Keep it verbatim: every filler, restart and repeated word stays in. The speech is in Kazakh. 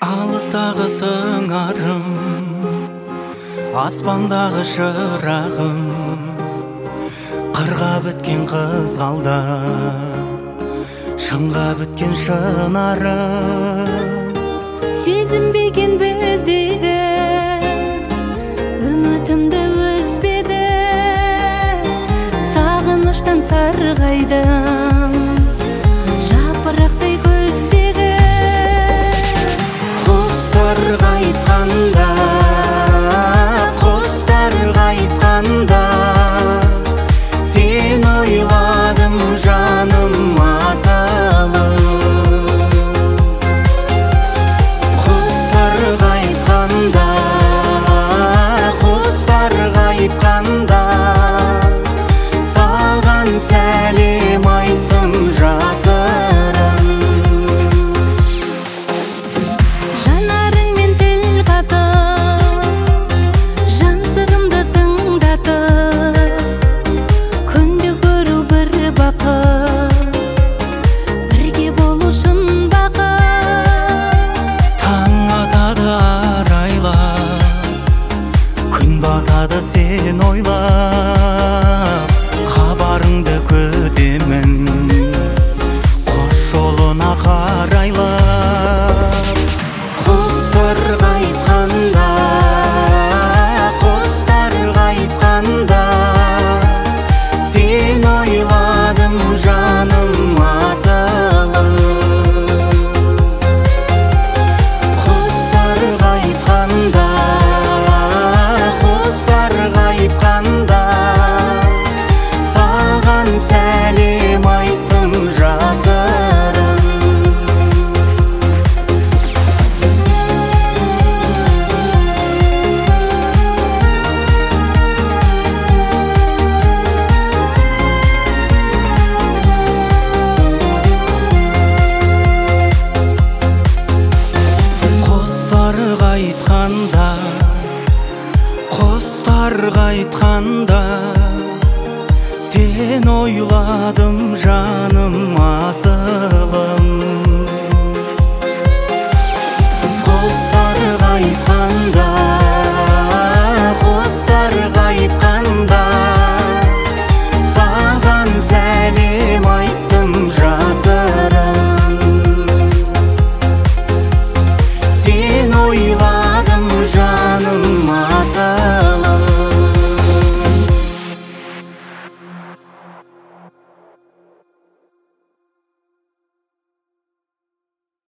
Алыстағы сыңарым, аспандағы шырағым, қырға біткен қызғалда, шыңға біткен шынарым. Сезінбеген біздегі үмітімді үзбеді, сағыныштан сарғайдым жапырақтай көздегі. Құстарға айтқанда, құстарға айтқанда, сен ойладым жаным асылым. Құстарға айтқанда, құстарға айтқанда, саған сәлем айттым жасырын. Жанарыңмен тіл қатып, жан сырымды тыңдатып, күнде көру бір бақыт, бірге болу шын бақыт. Таң атады арайлап, күн батады сен ойлап, хабарыңды күтемін қош жолына қарайлап. Құстарға айтқанда, құстарға айтқанда, сен ойладым жаным асылым. Құстарға айтқанда, құстарға айтқанда, саған сәлем айттым жасырын. Құстарға айтқанда, құстарға айтқанда, сен ойладым жаным асылым.